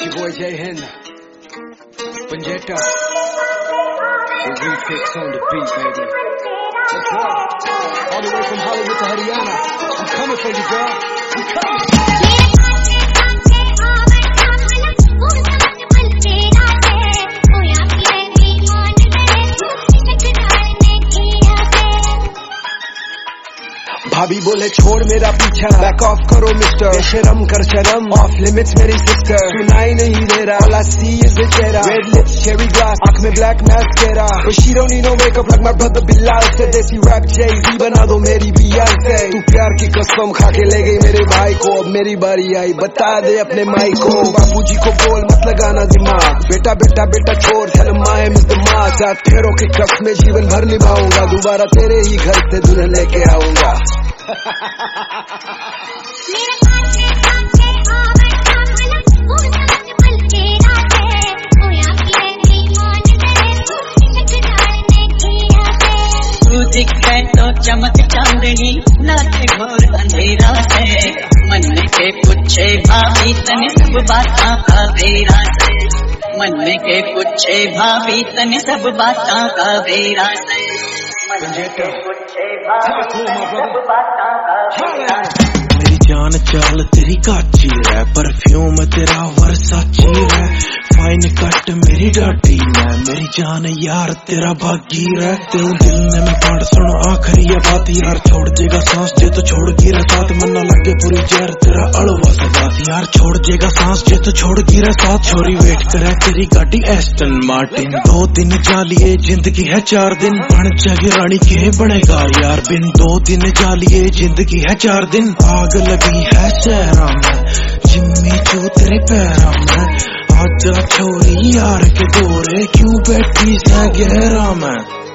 boy Jay Hen, Panjeta, the refix on the beat, baby. That's right, all the way from Hollywood to Haryana. I'm coming for you, girl. I'm coming. भाभी बोले छोड़ मेरा पीछा, back of करो mister, शर्म कर शर्म, of limits मेरी सिस्टर, सुनाई नहीं दे रहा, all I see is the चेहरा, रेड लिप्स चेरी ग्लास, आँख में black mascara, but she don't need no makeup like my brother Bilal से, देसी रैप Jay-Z बना दो मेरी Beyonce, तू प्यार की कसम खा के ले गई मेरे भाई को, अब मेरी बारी आई, बता दे अपने माई को, बापूजी को बोल मत लगाना दिमाग, बेटा बेटा बेटा छोड़, tell him I am his दामाद, साथ फेरों की कसमें जीवन भर निभाऊंगा, दोबारा तेरे ही घर से दुल्हन लेके आऊंगा। तू दिखे तो चमक चांदनी, नाचे घोर अंधेरा है, मन में के पूछे भाभी तने सब बातां का बेरा से, मन में के पूछे भाभी तने सब बातां का बेरा से, मन में के पूछे भाभी तने सब बातां का बेरा से। मेरी जान चाल तेरी काची है, परफ्यूम तेरा वर्साची है, फाइन कट मेरी डाटी है, मेरी जान यार तेरा भागी है, तेरे दिल में मैं पाड़ सुनो आखिरी ये बात यार, छोड़ देगा सांस जे तो छोड़ गिरा साथ, मन ना लगे पूरी जहर तेरा अड़वा सा बात यार, छोड़ देगा सांस जे तो छोड़ गिरा साथ, छोरी वेट करे तेरी गाड़ी एस्टन मार्टिन, 2 दिन जालिए जिंदगी है 4 दिन, बन जगे रानी के बनेगा यार बिन, 2 दिन जालिए जिंदगी है 4 दिन, आग लगी है शहरा में, जिम्मी चू तेरे पैरा में, आजा छोरी यार के गोरे क्यों बैठी से गहरा में।